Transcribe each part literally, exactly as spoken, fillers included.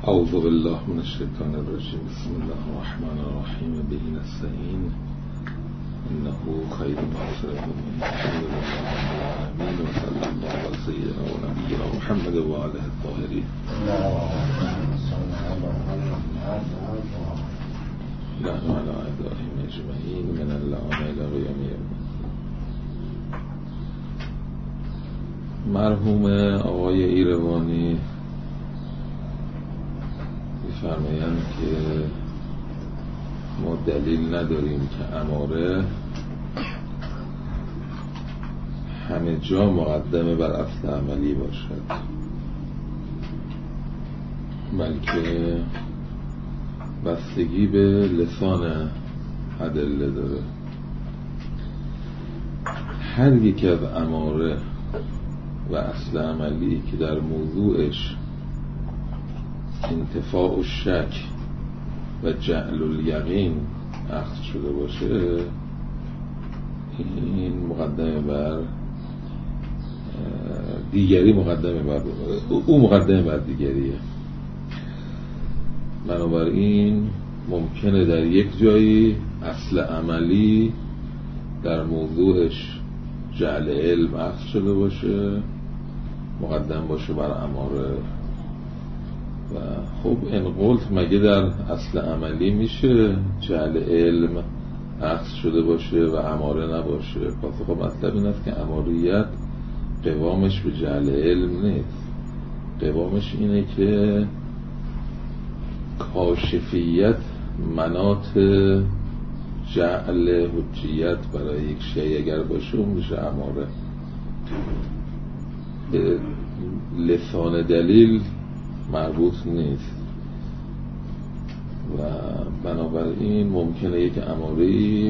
اعوذ بالله من الشیطان الرجیم. بسم الله الرحمن الرحیم. به نستعین انه خیر ناصر من الحمد لله رب العالمین و صلی الله علی سیدنا و نبینا محمد و آله الطاهرین. نحن علی اعدائهم اجمعین من اللعان الی قیام یوم. مرحوم آقای ایروانی می‌فرمایند که ما دلیل نداریم که اماره همه جا مقدمه بر اصل عملی باشد، بلکه بستگی به لسان ادله داره. هر یک از اماره و اصل عملی که در موضوعش انتفاع و شک و جعل الیقین اخذ شده باشه، این مقدمه بر دیگری مقدمه بر او مقدمه بر دیگریه. بنابراین ممکنه در یک جایی اصل عملی در موضوعش جعل علم اخذ شده باشه، مقدم باشه بر اماره. و خب این قلت مگه در اصل عملی میشه جعل علم اخذ شده باشه و اماره نباشه؟ پس خب مطلب این است که اماریت قوامش به جعل علم نیست، قوامش اینه که کاشفیت مناط جعل حجیت برای یک شیء اگر باشه اون میشه اماره. به لسان دلیل مربوط نیست و بنابراین ممکنه یک اماره‌ای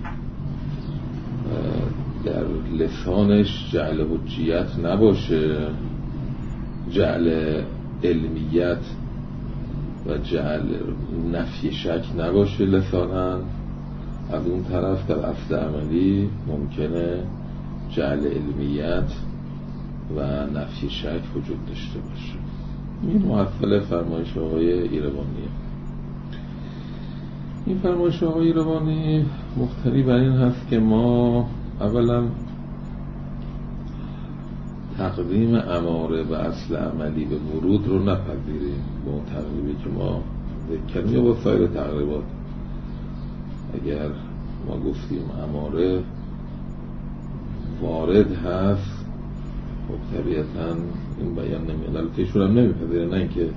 در لسانش جعل حجیت نباشه، جعل علمیت و جعل نفی شک نباشه لسانا، از اون طرف در اصل عملی ممکنه جعل علمیت و نفی شک وجود داشته باشه. این محصل فرمایش آقای ایروانیه. این فرمایش آقای ایروانی مختلف بر این هست که ما اولا تقدیم اماره و اصل عملی به ورود رو نپذیریم به اون تقریبی که ما ذکریم یا با سایر تقریبات. اگر ما گفتیم اماره وارد هست، خب طبیعتاً این بیان نمیاد، البته ایشون هم نمیپذیره، نه اینکه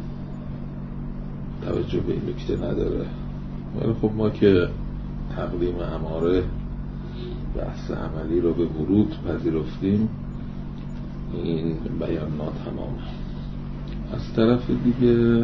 توجه به این نکته نداره. ولی خب ما که تقدیم اماره و اصل عملی رو به ورود پذیرفتیم، این بیان ناتمامه. از طرف دیگه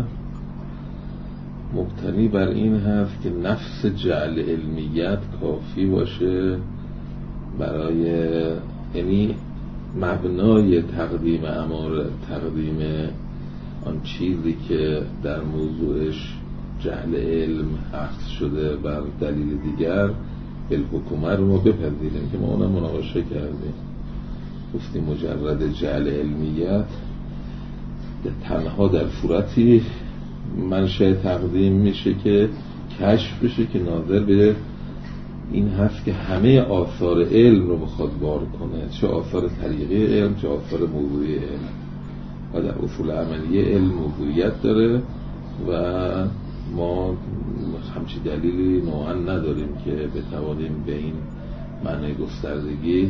مبتنی بر این هست که نفس جعل علمیت کافی باشه برای، یعنی مبنای تقدیم اماره تقدیم آن چیزی که در موضوعش جعل علم اخذ شده بر دلیل دیگر بالحکومه رو ما بپذیریم که ما اونم مناقشه کردیم. گفتیم مجرد جعل علمیت تنها در صورتی منشأ تقدیم میشه که کشف بشه که ناظر به این هست که همه آثار علم رو بخواد بار کنه، چه آثار طریقی علم چه آثار موضوعی علم. و در اصول عملی علم موضوعیت داره و ما همچی دلیلی نوعا نداریم که بتوانیم به این معنی گستردگی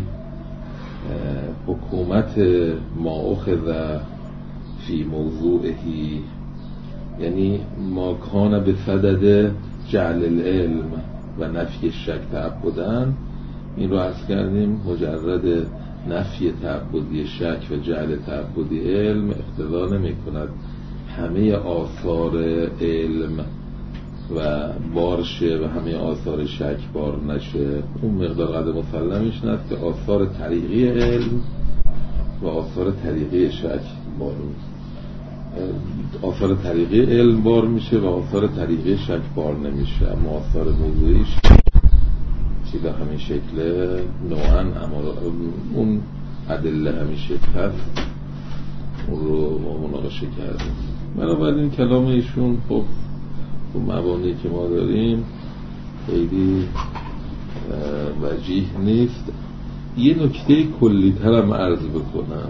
حکومت ما اخذ فی موضوعهی، یعنی ما کان به صدد جعل العلم و نفی شک تعبدن، این رو عرض کردیم مجرد نفی تعبدی شک و جعل تعبدی علم اقتضا نمی کند همه آثار علم و بارشه و همه آثار شک بار نشه. اون مقدار قدر مسلمش نست که آثار طریقی علم و آثار طریقی شک بار آثار طریقی علم بار میشه و آثار طریقی شک بار نمیشه، اما آثار موضوعیش چیزا همین شکله نوعاً، اما اون ادله همین شکل هست، اون رو ما مناقشه کردیم. بنابراین کلام ایشون خب تو مبانی که ما داریم خیلی وجیه نیست. یه نکته کلی ترم عرض بکنم،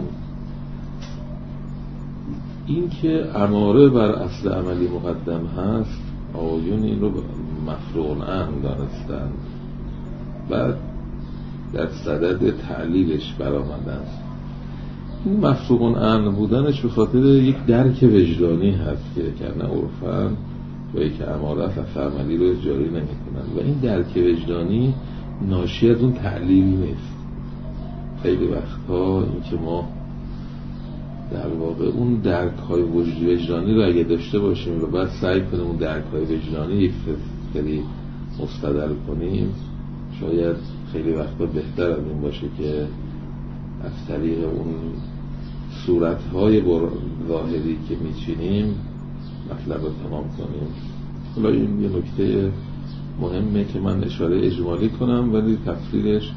این که اماره بر اصل عملی مقدم هست، آقایون این رو مفروغ عنه دانستن، بعد در صدد تعلیلش برآمدن. این مفروغ عنه بودنش به خاطر یک درک وجدانی هست که کنه عرفاً جایی که اماره اصل عملی رو جاری نمی کنن و این درک وجدانی ناشی از اون تعلیل نیست. خیلی وقتها این که ما در واقع اون درک های وجدانی رو اگه داشته باشیم و بعد سعی کنیم اون درک های وجدانی یک سری مستدل کنیم، شاید خیلی وقتا بهتر از این باشه که از طریق اون صورت های ظاهری که میچینیم مطلب رو تمام کنیم. حالا این یه نکته مهمه که من اشاره اجمالی کنم ولی تفصیلش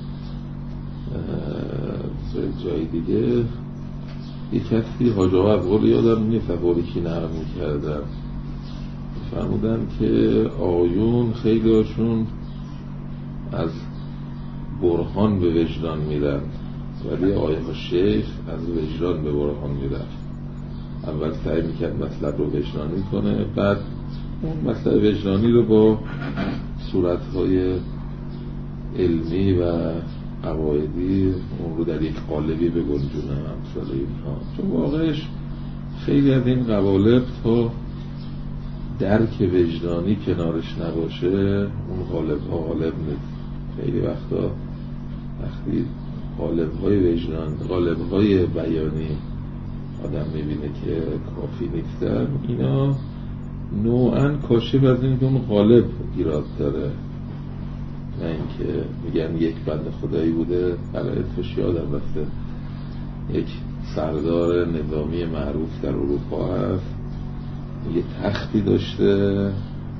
جای دیگه. یک کسی حاج آقا افغال یادم نیست افغالی که نقل میکردن، فرمودن که آقایون خیلی هاشون از برهان به وجدان میرن ولی آقای شیخ از وجدان به برهان میرفت. اول سعی میکرد مطلب رو وجدانی کنه، بعد اون مطلب وجدانی رو با صورتهای علمی و قواعدی اون رو در یک قالبی بگنجونه امثال اینها. چون واقعش خیلی از این قوالب تا درک وجدانی کنارش نباشه اون قالب ها قالب نیست. خیلی وقتا وقتی قالب های وجدان قالب های بیانی آدم میبینه که کافی نیستن، اینا نوعاً کاشف از این که اون قالب ایراد داره، نه اینکه میگن یک بنده خدایی بوده برای توش یادم رفته یک سردار نظامی معروف در اروپا هست، یه تختی داشته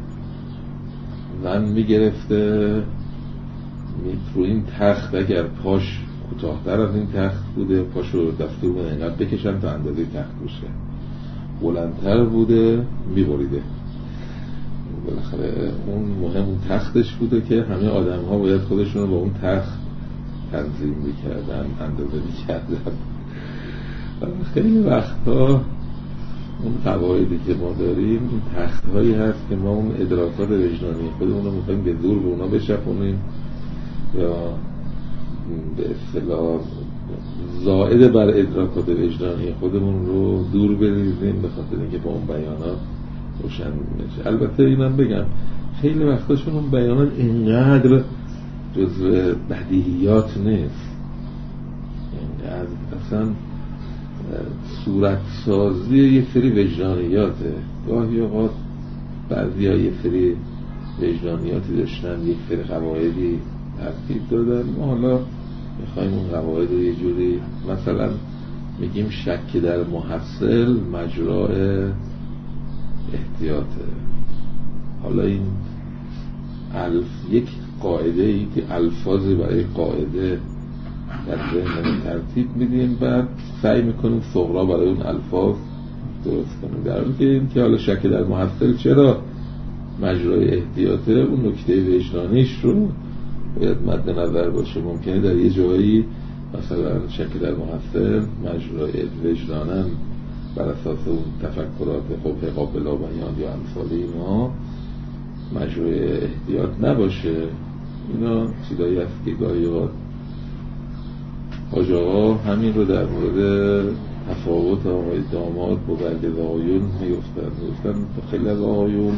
ون میگرفته، رو این تخت اگر پاش کوتاه‌تر از این تخت بوده پاشو دستور بوده اینقدر بکشن تا اندازه تخت بشه، بلندتر بوده میبریده. بالاخره اون مهم اون تختش بوده که همه آدم ها باید خودشون رو با اون تخت تنظیم میکردن، اندازه میکردن. خیلی وقتا اون قواعدی که ما داریم این تخت هایی هست که ما اون ادراکات وجدانی خودمون رو میخوایم به زور به اونا بشکنیم یا به اصطلاح زائد بر ادراکات وجدانی خودمون رو دور بریزیم به خاطر اینکه با اون بیانات روشن میشه. البته اینم بگم خیلی وقتاشون اون بیانات اینقدر جزو بدیهیات نیست، اینقدر اصلا صورت سازی یه سری وجدانیاته. گاهی اوقات بعضی ها یه سری وجدانیاتی داشتن، یک سری قواعدی ترتیب دادن، ما حالا میخوایم اون قواعد رو یه جوری مثلا میگیم شک در محصل مجرای احتیاطه. حالا این الف یک قاعده ای که الفاظی برای قاعده در ذهن ترتیب میدیم، بعد سعی میکنیم صغرا برای اون الفاظ درست کنیم، در حالی که این که حالا شک در محصل چرا مجرای احتیاطه، اون نکته وجدانیش رو باید مد نظر باشه. ممکنه در یه جایی مثلا شک در محصل مجرای وجدانن بر اساس اون تفکرات خب قابل بیان یا امثال اینا مجرای احتیاط نباشه. اینا چیزایی هست که گاهی اوقات حاج آقا همین رو در مورد تفاوت آقای داماد با بقیه آقایون میگفتن میگفتن خیلی از آقایون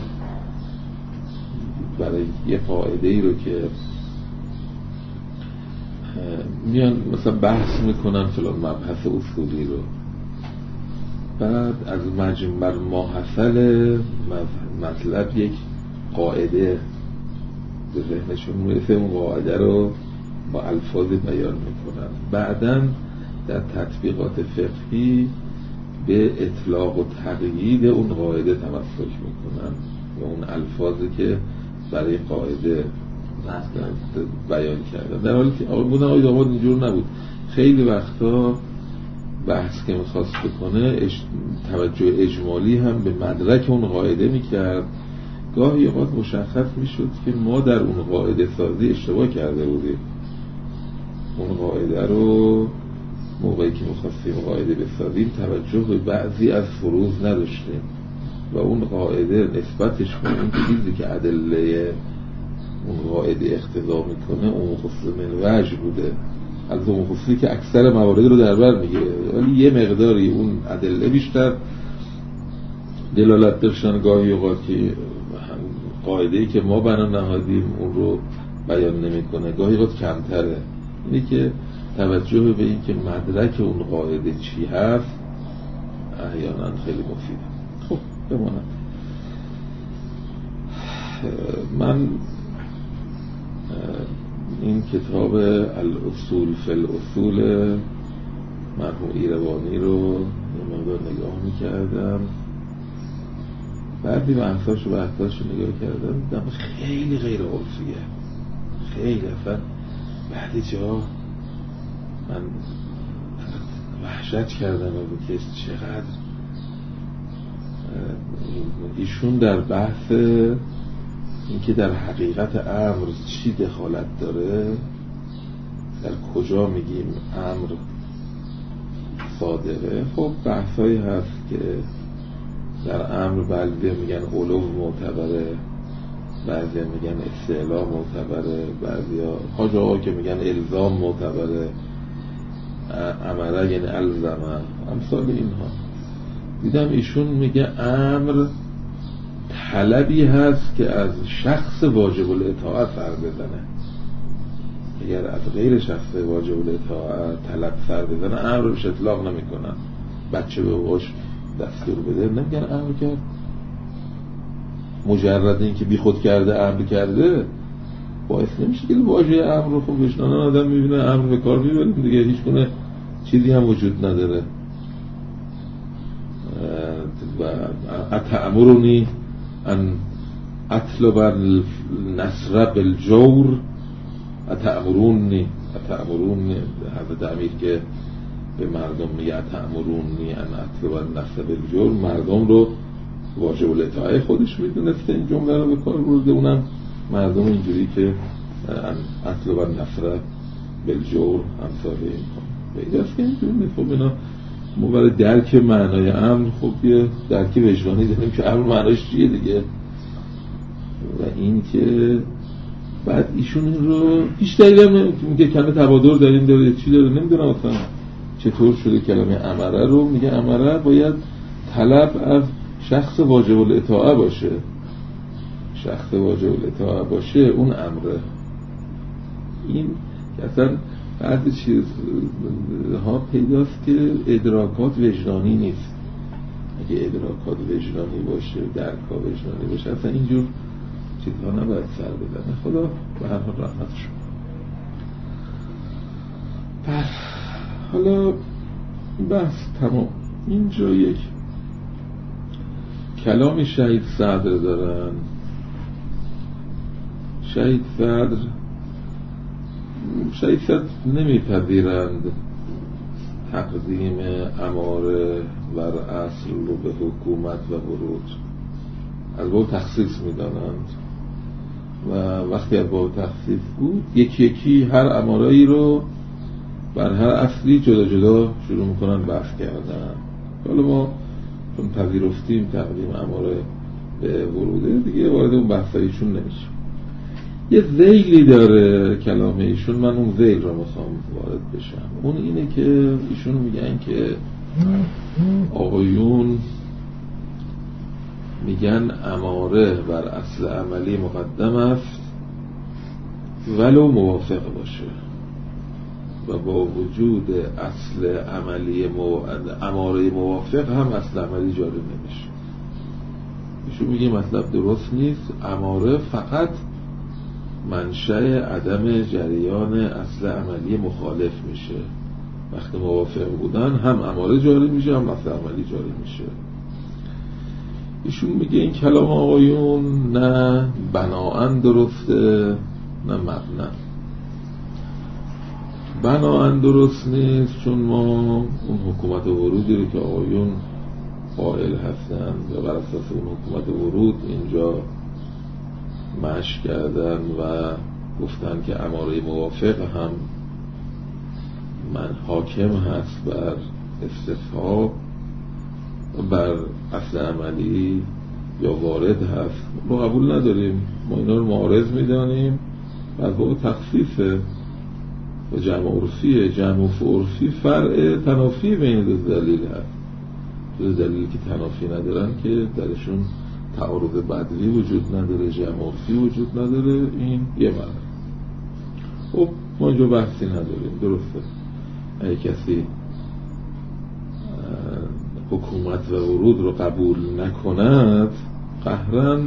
برای یه قاعده ای رو که میان مثلا بحث میکنن فلان مبحث اصولی رو، بعد از مجمع ماحصل مطلب یک قاعده به ذهنشون میرسه، اون قاعده رو با الفاظ بیان میکنن، بعداً در تطبیقات فقهی به اطلاق و تقیید اون قاعده تمسک میکنن و اون الفاظی که برای قاعده بیان کردن، در حالی که آقای بودن آقای داماد اینجور نبود. خیلی وقتا بحث که میخواست بکنه اش... توجه اجمالی هم به مدرک اون قاعده میکرد. گاهی اوقات مشخص میشد که ما در اون قاعده سازی اشتباه کرده بودیم، اون قاعده رو موقعی که میخواستیم قاعده بسازیم توجه به بعضی از فروض نداشتیم و اون قاعده نسبتش به اون چیزی که ادله اون قاعده اقتضا میکنه اون خصوص من وجه بوده، از اون خصوصی که اکثر موارد رو در بر میگیره، ولی یه مقداری اون ادله بیشتر دلالت داشتن گاهی اوقات که قاعده‌ای که ما بنا نهادیم اون رو بیان نمیکنه، گاهی اوقات کمتره. اینه که توجه به این که مدرک اون قاعده چی هست احیانا خیلی مفیده. خب بماند من این کتاب الاصول فی الاصول مرحوم ایروانی رو یه مقدار نگاه میکردم، بعدی بحثاش و بحثاش رو نگاه کردم دیدم خیلی غیر عرفیه، خیلی اصلا بعدی جا من وحشت کردم و که چقدر ایشون در بحث اینکه در حقیقت امر چی دخالت داره، در کجا میگیم امر صادقه. خب بحثایی هست که در امر بعضی میگن علو معتبره، بعضی میگن استعلا معتبره، بعضی حاج آقا که میگن الزام معتبره، امره یعنی الزمه، امثال اینها. دیدم ایشون میگه امر طلبی هست که از شخص واجب الاطاعت سر بزنه، اگر از غیر شخص واجب الاطاعت طلب سر بزنه امر روش اطلاق نمی کنن. بچه به باباش دستور بده نمیگن امر کرد، مجرد این که بی خود کرده امر کرده باعث نمیشه که واژه امر رو خب بشنانه آدم میبینه امر به کار میبریم دیگه، هیچ گونه چیزی هم وجود نداره. و اتأمرونی ان اطلب النصر بالجور، اتأمرونی اتأمرونی حضرت امیر که به مردم میگه اتأمرونی ان اطلب النصر بالجور، مردم رو واجب الاطاعه خودش میدونسته این جمله رو به کار برده، اونم مردم اینجوری که اطلب النصر بالجور همسال این کن بیدست که اینجوری. خب اینا ما برای درک معنای امر خب یه درک وجدانی داریم که امر معنایش چیه دیگه، و این که بعد ایشون این رو هیچ دلیل هم میگه کلمه تبادر در این داره چی داره نمیدونم اصلا چطور شده کلمه امره رو میگه امره باید طلب از شخص واجب الاطاعه باشه، شخص واجب الاطاعه باشه اون امره. این که اصلا بعد چیزها پیداست که ادراکات وجدانی نیست، اگه ادراکات وجدانی باشه درکا وجدانی باشه اصلا اینجور چیزها نباید سر بزنه. خدا به هر حال رحمتش. حالا بحث تمام. اینجا یک کلامی شهید صدر دارن. شهید صدر شهید صدر نمیپذیرند تقدیم اماره بر اصل رو به حکومت و ورود، از باب تخصیص میدانند و وقتی از باب تخصیص بود یکی یکی هر اماره‌ای رو بر هر اصلی جدا جدا شروع میکنن بحث کردن. حالا ما چون پذیرفتیم تقدیم اماره به وروده دیگه وارد اون بحثایشون نمیشه. یه ذیلی داره کلام ایشون، من اون ذیل رو میخوام وارد بشم. اون اینه که ایشون میگن که آقایون میگن اماره بر اصل عملی مقدم است ولو موافق باشه، و با وجود اصل عملی مو... اماره موافق هم اصل عملی جاری نمیشه. ایشون میگه مطلب درست نیست، اماره فقط منشأ عدم جریان اصل عملی مخالف میشه، وقتی موافق بودن هم اماره جاری میشه هم اصل عملی جاری میشه. ایشون میگه این کلام آقایون نه بناءً درسته نه مبناً. بناهن درست نیست، چون ما اون حکومت ورودی رو که آقایون قائل هستن و بر اساس اون حکومت ورود اینجا مشق کردن و گفتن که اماره موافق هم من حاکم هست بر استصحاب بر اصل عملی یا وارد هست، ما قبول نداریم. ما اینا رو معارض میدانیم و از باب تخفیفه و جمع عرفیه. جمع عرفی فرع تنافی بین دو دلیل هست. دو دلیل که تنافی ندارن که درشون تعارض بدوی وجود نداره، جمع عرفی وجود نداره. این یه معنی. خب ما اینجا بحثی نداریم، درسته. اگه کسی حکومت و ورود رو قبول نکند، قهرن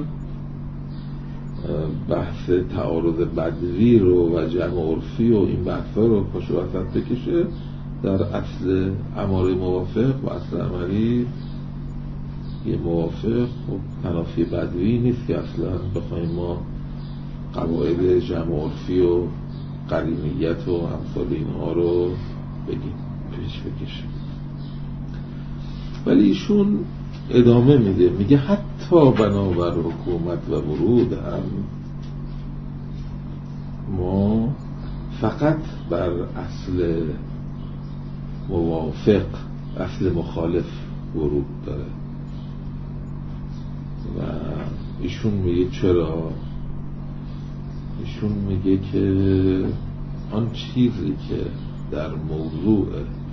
بحث تعارض بدوی رو و جمع عرفی و این بحثا رو پاشو وسط بکشه. در اصل اماره موافق و اصل عملی یه موافق خب تنافی بدوی نیست که اصلا بخوایم ما قواعد جمع عرفی و قرینیت و امثال اینها رو بگیم پیش بکشیم. ولی ایشون ادامه میده، میگه حتی بنابر حکومت و ورود هم ما فقط بر اصل موافق، اصل مخالف ورود داره. و ایشون میگه چرا؟ ایشون میگه که آن چیزی که در موضوع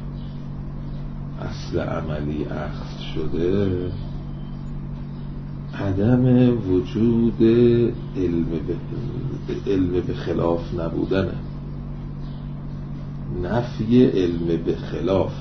اصل عملی اخذ شده عدم وجود علم به علم به خلاف نبودنه، نفی علم به خلاف.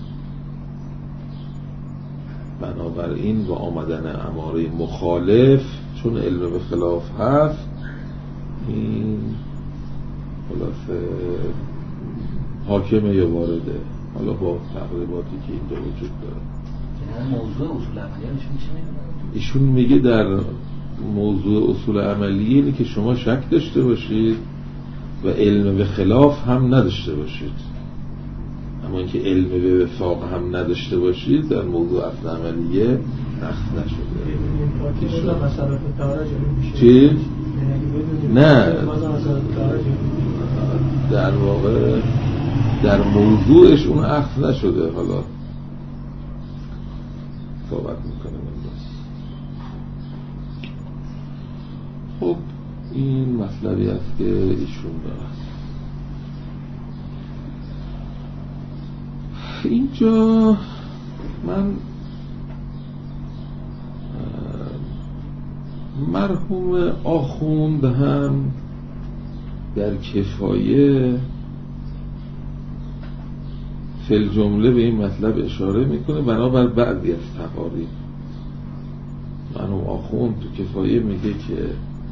بنابراین با آمدن اماره مخالف، چون علم به خلاف هست، این خلاصه حاکمه یا وارده، حالا با تقریباتی که اینجا وجود داره. یعنی موضوع اصول عملیه میشه میدونم. ایشون میگه در موضوع اصول عملیه اینه که شما شک داشته باشید و علم به خلاف هم نداشته باشید، اما اینکه علم به وفاق هم نداشته باشید در موضوع اصل عملیه نقص نشده. چی؟ نه، در واقع در موضوعش اون اخذ نشده. حالا صحبت میکنه امروز. خب این مطلبی است که ایشون داره. اینجا من مرحوم آخوند هم در کفایه فی جمله به این مطلب اشاره میکنه بنابر بعضی از تقاریب. مرحوم آخوند تو کفایه میگه که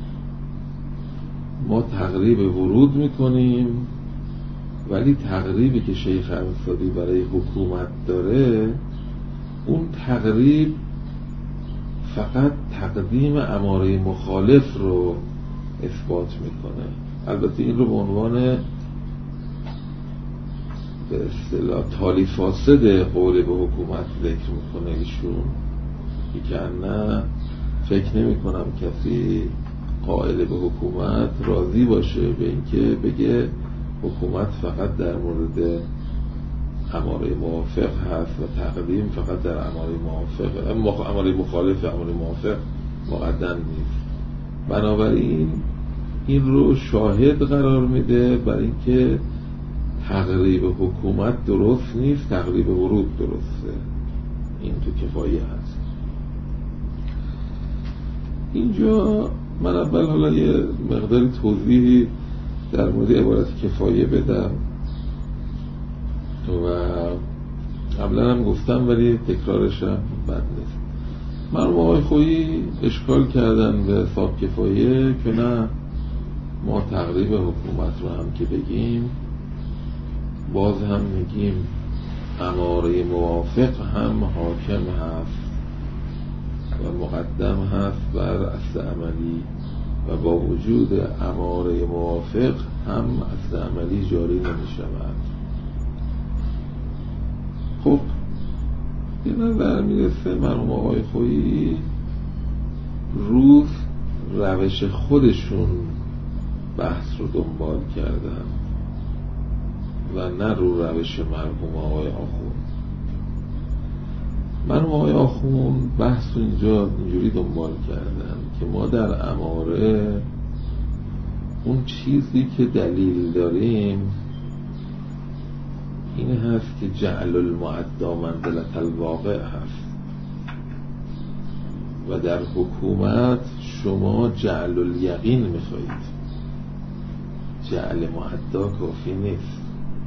ما تقریب ورود میکنیم، ولی تقریبی که شیخ انصاری برای حکومت داره، اون تقریب فقط تقدیم اماره مخالف رو اثبات میکنه. البته این رو به عنوان به اصطلاح تالی فاسد قول به حکومت ذکر میکنه ایشون، که نه فکر نمی کنم کسی قائل به حکومت راضی باشه به اینکه بگه حکومت فقط در مورد اماره موافق هست و تقدیم فقط در اماره موافق، اماره مخالف اماره موافق مقدم نیست. بنابراین این رو شاهد قرار میده بر اینکه تقریب حکومت درست نیست، تقریب ورود درسته. این تو کفایه هست. اینجا من اول حالا یه مقداری توضیحی در مورد عبارت کفایه بدم و قبلا هم گفتم ولی تکرارشم بد نیست. مرحوم آقای خویی اشکال کردن به حساب کفایه که نه، ما تقریب حکومت رو هم که بگیم باز هم میگیم اماره موافق هم حاکم هست و مقدم هست بر اصل عملی و با وجود اماره موافق هم اصل عملی جاری نمی شود. خب یه نظر میرسه مرحوم آقای خویی روز روش خودشون بحث رو دنبال کردن و نه رو روش مرحوم آقای آخوند. مرحوم آقای آخوند بحث رو اینجا اینجوری دنبال کردن که ما در اماره اون چیزی که دلیل داریم این هست که جعل المعدا منزلة الواقع هست و در حکومت شما جعل الیقین میخواهید، جعل معدا کافی نیست،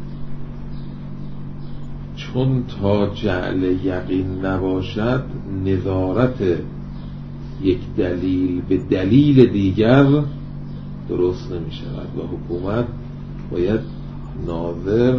چون تا جعل یقین نباشد نظارت یک دلیل به دلیل دیگر درست نمی شود و حکومت باید ناظر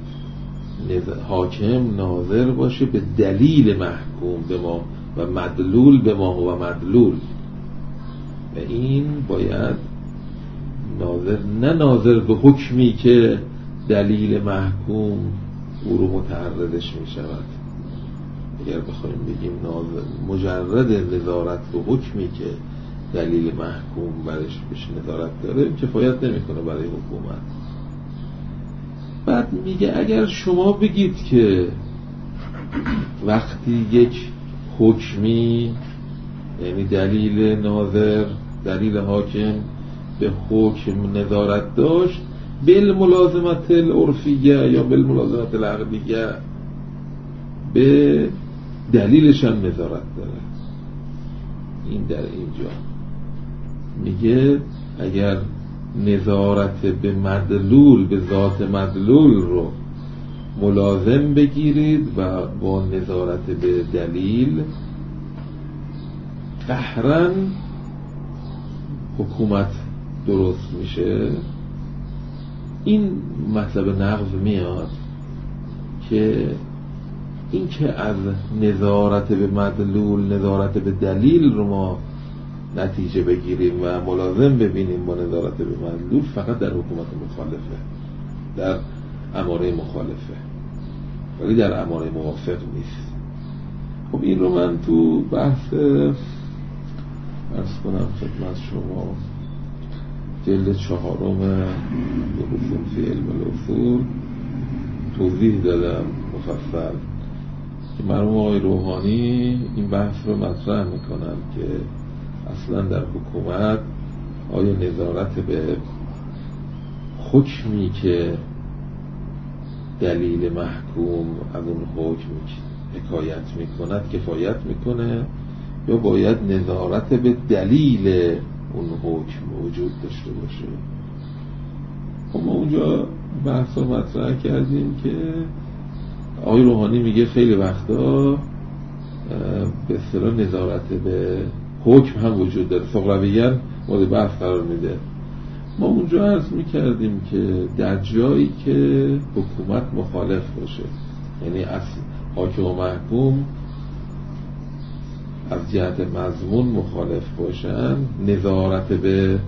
حاکم ناظر باشه به دلیل محکوم به ما و مدلول به ما و مدلول، و این باید ناظر نه ناظر به حکمی که دلیل محکوم او رو متعرضش می شود. اگر بخوایم بگیم ناظر مجرد نظارت به حکمی که دلیل محکوم برش بهش نظارت داره کفایت نمیکنه برای حکومت. بعد میگه اگر شما بگید که وقتی یک حکمی یعنی دلیل ناظر دلیل حاکم به حکم نظارت داشت بالملازمت العرفیه یا بالملازمت العقلیه به دلیلش هم نظارت داره، این در اینجا میگه اگر نظارت به مدلول به ذات مدلول رو ملازم بگیرید و با نظارت به دلیل قهرن حکومت درست میشه. این مطلب نقض میاد که این که از نظارت به مدلول نظارت به دلیل رو ما نتیجه بگیریم و ملازم ببینیم با نظارت به مدلول فقط در حکومت مخالفه، در اماره مخالفه، ولی در اماره موافق نیست. خب این رو من تو بحث عرض کنم خدمت شما جلد چهارم اصول فی علم الاصول توضیح دادم مفصل که مرحوم آقای روحانی این بحث رو مطرح میکنن که اصلا در حکومت آیا نظارت به حکمی که دلیل محکوم از اون حکم حکایت میکند کفایت میکنه یا باید نظارت به دلیل اون حکم وجود داشته باشه. خب ما اونجا بحث رو مطرح کردیم که آقای روحانی میگه خیلی وقتا به اصطلاح نظارت به حکم هم وجود داره، فقرویاً مورد بحث قرار میده. ما اونجا عرض میکردیم که در جایی که حکومت مخالف باشه، یعنی از حاکم و محکوم از جهت مضمون مخالف باشن، نظارت به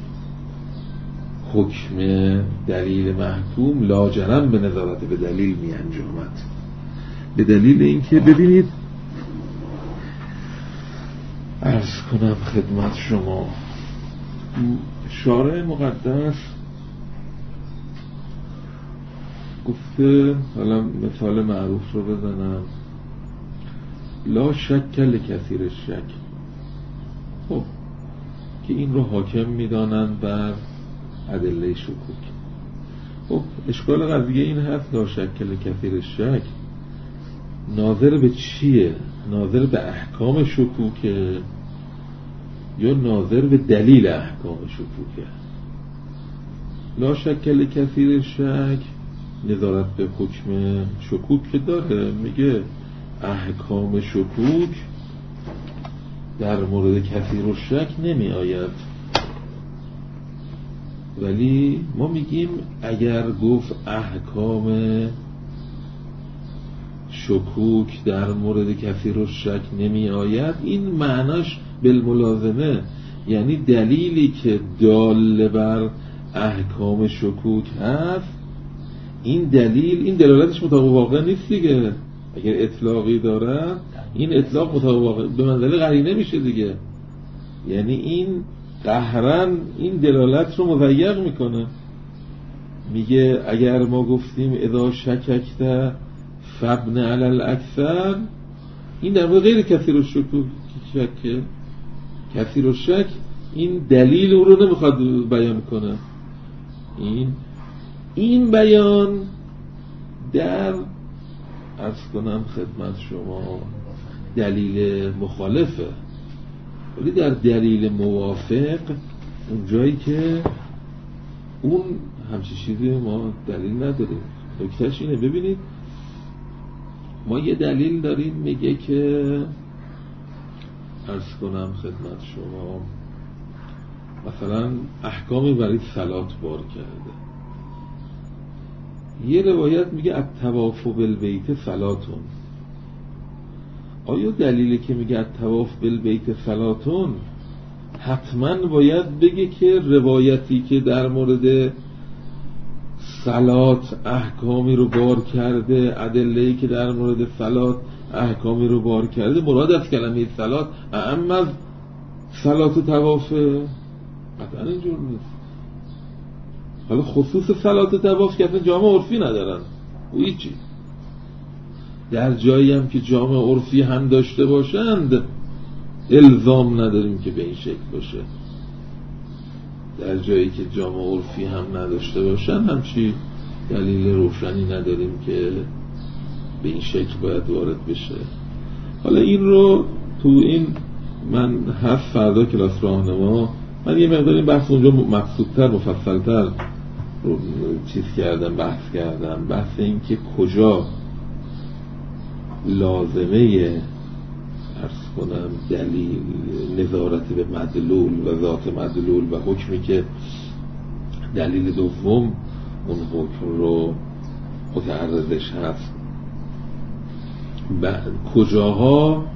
حکم دلیل محکوم لاجرم به نظارت به دلیل می انجامد. به دلیل اینکه ببینید عرض کنم خدمت شما شارع مقدس گفته، حالا مثال معروف رو بزنم، لا شک لکثیر الشک، خب که این رو حاکم میدانن بر ادله شکوک. خب اشکال قضیه این هست لا شک لکثیر الشک ناظر به چیه؟ ناظر به احکام شکوکه یا ناظر به دلیل احکام شکوکه؟ لا شک لکثیر الشک نظارت به حکم شکوک که داره، میگه احکام شکوک در مورد کثیر الشک نمی آید، ولی ما میگیم اگر گفت احکام شکوک در مورد کثیر الشک نمی آید، این معناش بالملازمه یعنی دلیلی که دال بر احکام شکوک هست، این دلیل این دلالتش مطابق واقع نیست دیگه. اگر اطلاقی داره این اطلاق مطابق واقع به منزله قرینه میشه دیگه. یعنی این قهرن این دلالت رو مضیق میکنه. میگه اگر ما گفتیم اذا شککت فبن علی الاکثر، این در مورد غیر کثیر الشکوک شکه. کثیر الشک این دلیل او رو نمیخواد بیان کنه. این این بیان در عرض کنم خدمت شما دلیل مخالفه، ولی در دلیل موافق اون جایی که اون همچی چیزی ما دلیل نداریم. نکتهش اینه، ببینید ما یه دلیل داریم میگه که عرض کنم خدمت شما مثلا احکامی برای صلات بار کرده. یه روایت میگه الطواف بالبیت صلاتون. آیا دلیلی که میگه الطواف بالبیت صلاتون حتما باید بگه که روایتی که در مورد صلات احکامی رو بار کرده، ادله‌ای که در مورد صلات احکامی رو بار کرده، مراد از کلمه صلات اعم از صلات و طواف؟ قطعا اینجور نیست. حالا خصوص صلات و طواف که اصلا جامع عرفی ندارن و هیچی. در جایی هم که جامع عرفی هم داشته باشند الزام نداریم که به این شکل باشه. در جایی که جامع عرفی هم نداشته باشند همچی دلیل روشنی نداریم که به این شکل باید وارد بشه. حالا این رو تو این من هفت فردا کلاس راهنما من یه مقدار این بحث اونجا مقصودتر مفصلتر رو چیز کردم، بحث کردم. بحث این که کجا لازمه عرض کنم دلیل نظارت به مدلول و ذات مدلول و حکمی که دلیل دوم اون حکم رو متعرضش هست، کجاها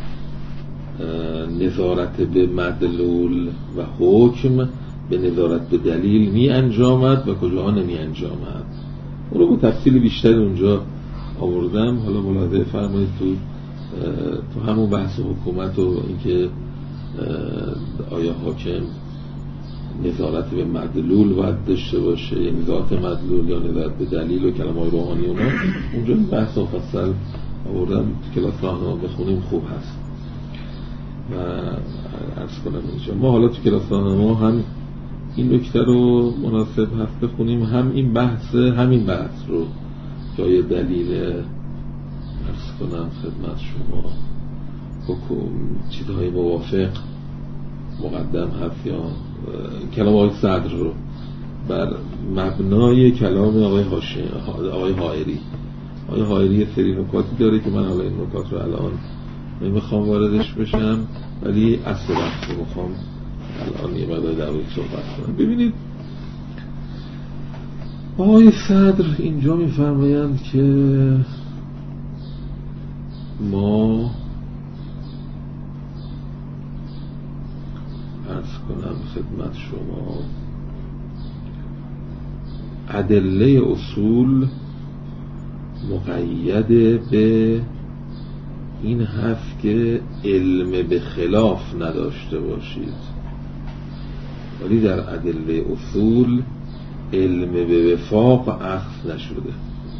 نظارت به مدلول و حکم به نظارت به دلیل می انجامد و کجاها نمی انجامد. اون رو با تفصیل بیشتر اونجا آوردم. حالا ملاحظه فرمایید تو تو همون بحث حکومت و اینکه آیا حاکم نظارت به مدلول باید داشته باشه، یعنی ذات مدلول یا نظارت به دلیل و کلمات روحانی اونا، اونجا این بحث مفصل آوردم. تو کلاس راهنما بخونیم خوب هست. و عرض کنم اینجا ما حالا تو کلاس راهنما هم این نکته رو مناسب هست بخونیم، هم این بحث همین بحث رو جای دلیل عرض کنم خدمت شما حکم چیزهای موافق مقدم هست یا کلام آقای صدر رو بر مبنای کلام آقای هاشمی آقای حائری. آقای حائری یه سری نکاتی داره که من حالا این نکات رو الان نمیخوام واردش بشم، ولی اصل بحث رو میخوام الان یه مقدار در روی صحبت کنم. ببینید آقای صدر اینجا میفرمایند که ما عرض کنم خدمت شما ادله اصول مقید به این هست که علم به خلاف نداشته باشید، ولی در ادله اصول علم به وفاق اخذ نشده.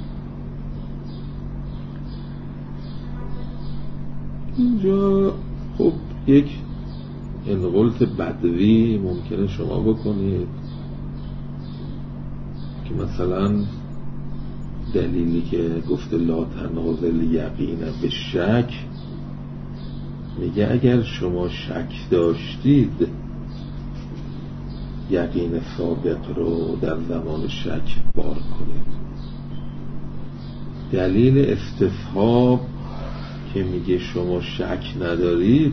اینجا خب یک انقلت بدوی ممکنه شما بکنید که مثلا دلیلی که گفته لا تنازل یقین به شک، میگه اگر شما شک داشتید یقین سابق رو در زمان شک بار کنید. دلیل استصحاب که میگه شما شک ندارید،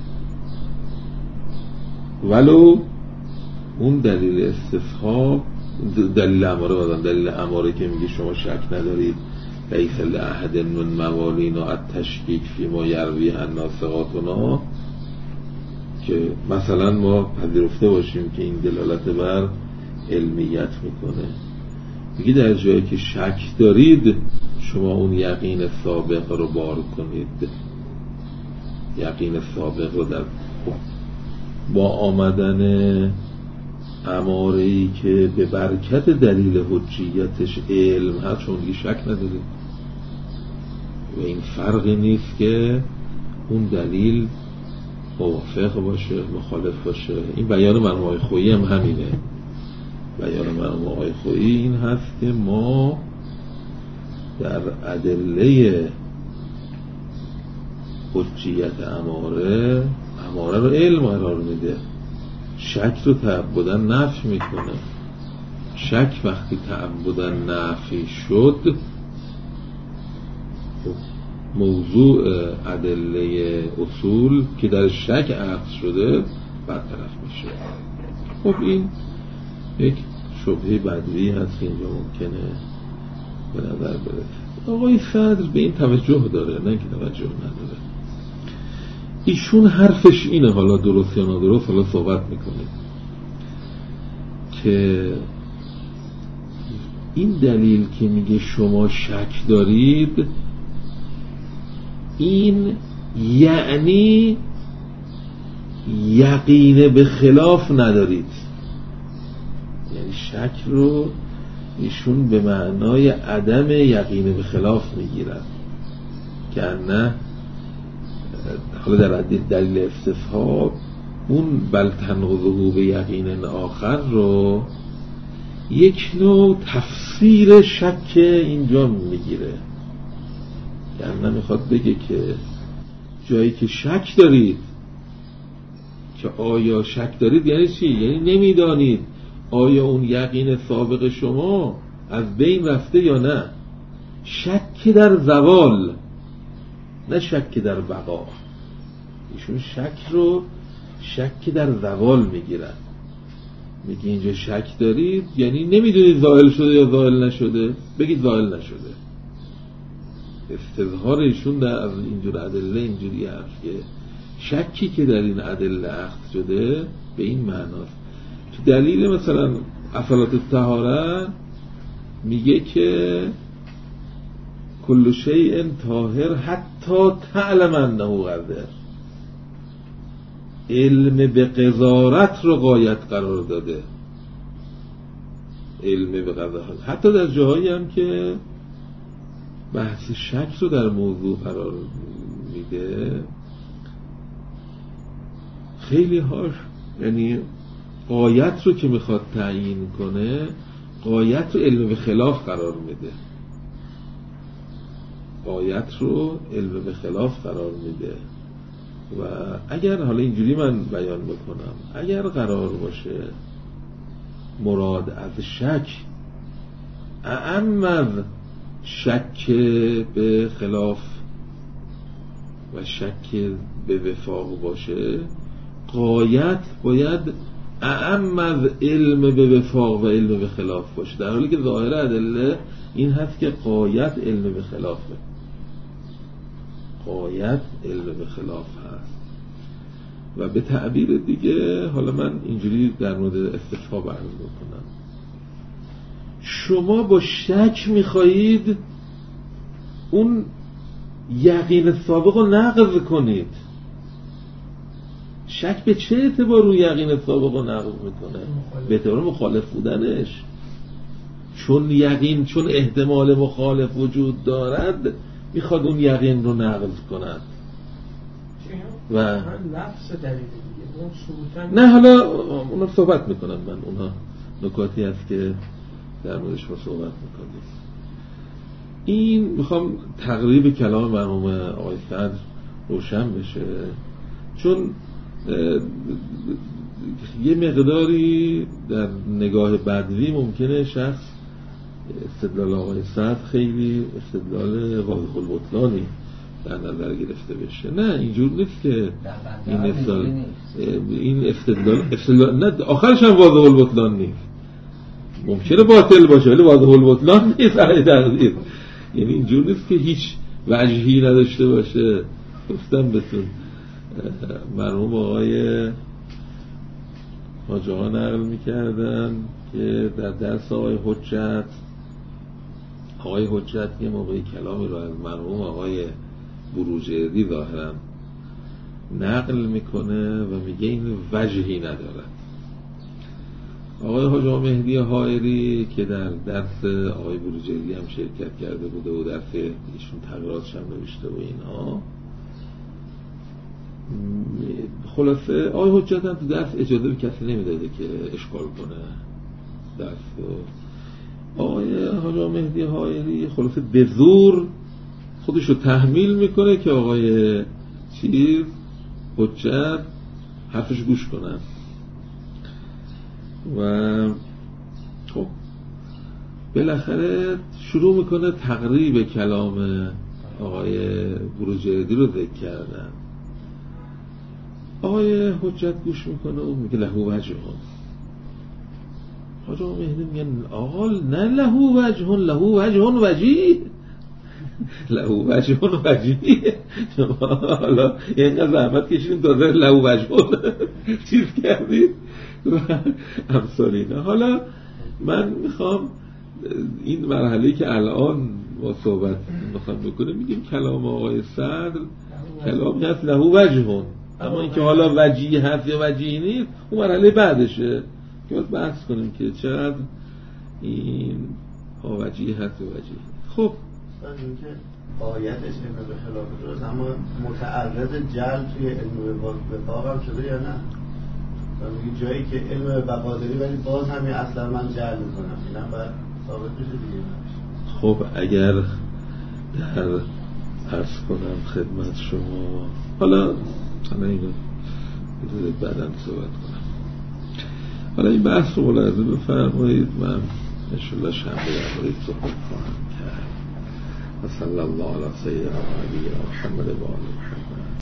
ولو اون دلیل استصحاب دلیل اماره بازم دلیل اماره که میگه شما شک ندارید لیس لأحد من موالین و التشکیک فی ما یرویه الناسقاتنا، که مثلا ما پذیرفته باشیم که این دلالت بر علمیت میکنه. میگه در جایی که شک دارید شما اون یقین سابق رو بار کنید. یقین سابق رو در با آمدن اماره‌ای که به برکت دلیل حجیتش علم هست، چون دیگه شک ندارید و این فرقی نیست که اون دلیل موافق باشه مخالف باشه. این بیان مرحوم آقای خویی هم همینه. بیان مرحوم آقای خویی این هست که ما در ادله حجیت اماره اماره رو علم قرار میده، شک رو تعبداً نفی میکنه. شک وقتی تعبداً نفی شد موضوع ادله اصول که در شک عقد شده برطرف میشه. خب این یک شبهه بدوی هست که اینجا ممکنه به نظر برسه. آقای صدر به این توجه داره، نه که توجه نداره. ایشون حرفش اینه، حالا درست یا نادرست حالا صحبت میکنه، که این دلیل که میگه شما شک دارید این یعنی یقین به خلاف ندارید. یعنی شک رو ایشون به معنای عدم یقین به خلاف میگیرن که نه حالا در دلیل استفهام اون بل تنقضه به یقین آخر رو یک نوع تفسیر شک اینجا میگیره. یعنی نمیخواد بگه که جایی که شک دارید، که آیا شک دارید یعنی چی؟ یعنی نمیدانید آیا اون یقین سابق شما از بین رفته یا نه. شک در زوال، نه شک در بقا. ایشون شک رو شک در زوال میگیرن. میگه اینجا شک دارید یعنی نمیدونید زائل شده یا زائل نشده، بگید زائل نشده. استظهار ایشون در از اینجور ادله اینجوری هست که شکی که در این ادله عقد شده به این معناست. تو دلیل مثلا اصالت الطهاره میگه که کل شیء طاهر حتی تعلم انه قذر. علم به قذارت رو غایت قرار داده، علم به قذارت. حتی در جاهایی هم که بحث شک رو در موضوع قرار میده خیلی هاش، یعنی غایت رو که میخواد تعیین کنه غایت رو علم به خلاف قرار میده. غایت رو علم به خلاف قرار میده. و اگر حالا اینجوری من بیان بکنم، اگر قرار باشه مراد از شک اعم شک به خلاف و شک به وفاق باشه، غایت باید اعم از علم به وفاق و علم به خلاف باشه، در حالی که ظاهر ادله این هست که غایت علم به خلافه. غایت علم به خلاف هست. و به تعبیر دیگه حالا من اینجوری در مورد استفهام عرض بکنم، شما با شک میخواهید اون یقین سابق رو نقض کنید. شک به چه اعتبار رو یقین سابق رو نقض میکنه؟ به اعتبار مخالف بودنش. چون یقین، چون احتمال مخالف وجود دارد میخواد اون یقین رو نقض کند. و لفظ دلیل دیگه نه حالا اونا صحبت میکنم، من اونها نکاتی هست که در موردش رو صحبت میکنیم. این میخوام تقریب کلام مرحوم آقای صدر روشن بشه، چون یه مقداری در نگاه بدوی ممکنه شخص استدلال آقای صدر خیلی استدلال واضح البطلانی در نظر گرفته بشه. نه اینجور نیست که این استدلال این استدلال, استدلال نه آخرش هم واضح البطلان نیست. ممکنه باطل باشه ولی واضح البطلان نیست. یعنی اینجور نیست که هیچ وجهی نداشته باشه. گفتم بهتون مرحوم آقای حاجه ها نقل میکردن که در درس آقای حجت آقای حجت یه موقعی کلامی رو از مرحوم آقای بروجردی ظاهرا نقل میکنه و میگه این وجهی ندارد. آقای حاجی مهدی حائری که در درس آقای بروجردی هم شرکت کرده بوده و درس ایشون تقریراتش هم نوشته و اینها، خلاصه آقای حجت هم تو درس اجازه به کسی نمیداده که اشغال کنه درس رو. آقای حاجی مهدی حائری خلاصه به زور خودش رو تحمیل میکنه که آقای چیز حجت حرفش گوش کنن و خب بالاخره شروع میکنه تقریب کلام آقای بروجردی رو ذکر کردن. آقای حجت گوش میکنه و میگه لهو وجه حاجی مهدی میگه آقا نه لهو وجه لهو وجه وجیه لهو وجه وجیه حالا اینقدر زحمت کشیدیم تازه لهو وجه چیز کردید و امثال اینا. حالا من میخوام این مرحله که الان با صحبت میخوام بکنیم میگیم کلام آقای صدر کلامی هست لهو وجه، اما اینکه حالا وجیه هست یا وجیه نیست اون مرحله بعدشه که باید بحث کنیم که چقدر این ها وجیه هست و وجیه. خب اینکه آیتش علم به خلاف درست اما متعرض جل توی علم وفاق هم شده یا نه؟ و میگه جایی که علم به بقا داری ولی باز همین اصلا من جل میکنم اینم باید ثابت بشه دیگه. خب اگر در عرض کنم خدمت شما حالا همه اینو بذارید بعداً صحبت کنم. حالا این بحث رو ملاحظه بفرمایید، من انشالله شنبه در مورد صحبت خواهم کرد. و صلی الله علی سیدنا محمد و آل محمد.